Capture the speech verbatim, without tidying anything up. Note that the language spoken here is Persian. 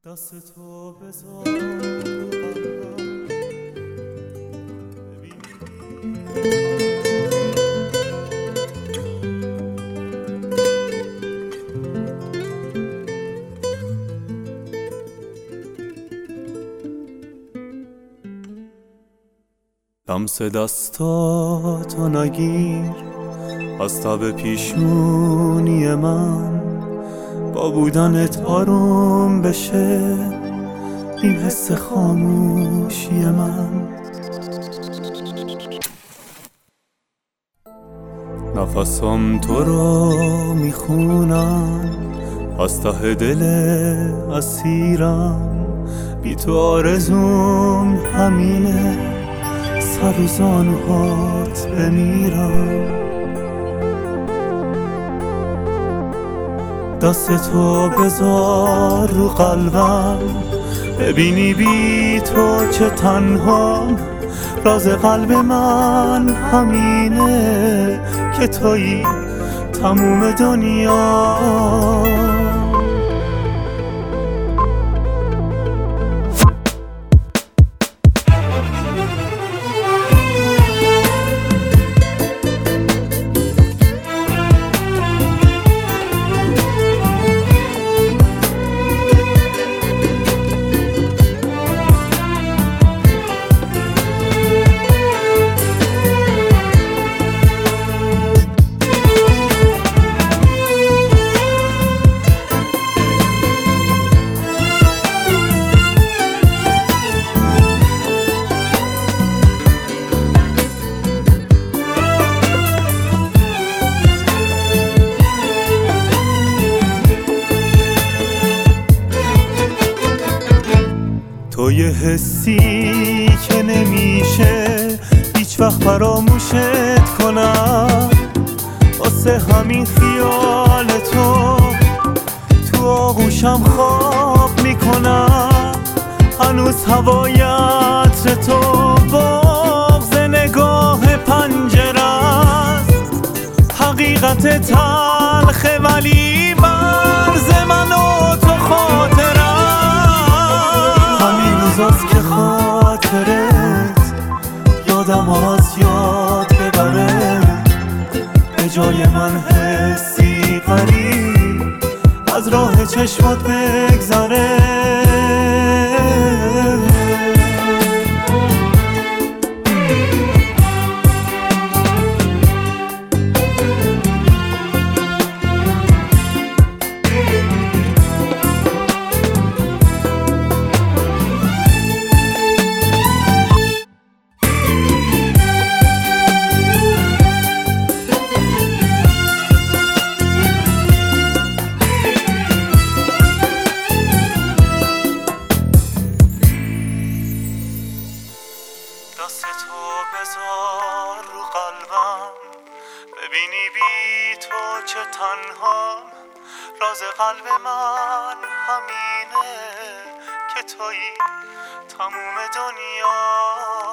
دست تو بذار رو قلبم ببینی لمس دستاتو نگیر از تب پیشونی من، با بودنت آروم بشه این حس خاموشی من. نفسم تو رو میخونم از ته دل اسیرم، بی تو آرزوم همینه سر و زانوهات بمیرم. دست تو بذار رو قلبم ببینی بی تو چه تنهام، راز قلب من همینه که تویی تموم دنیا. تو یه حسی که نمیشه هیچ وقت فراموشت کنم، واسه همین خیال تو تو آغوشم خواب میکنم. هنوز هوای عطر تو بغض نگاه پنجره است، حقیقت تلخه ولی مرز من و تو خاطره است که خاطرت یادم از یاد ببره، به جای من حسی غریب از راه چشمات بگذره. دست تو بذار رو قلبم ببینی بی تو چه تنهام، راز قلب من همینه که تویی تموم دنیا.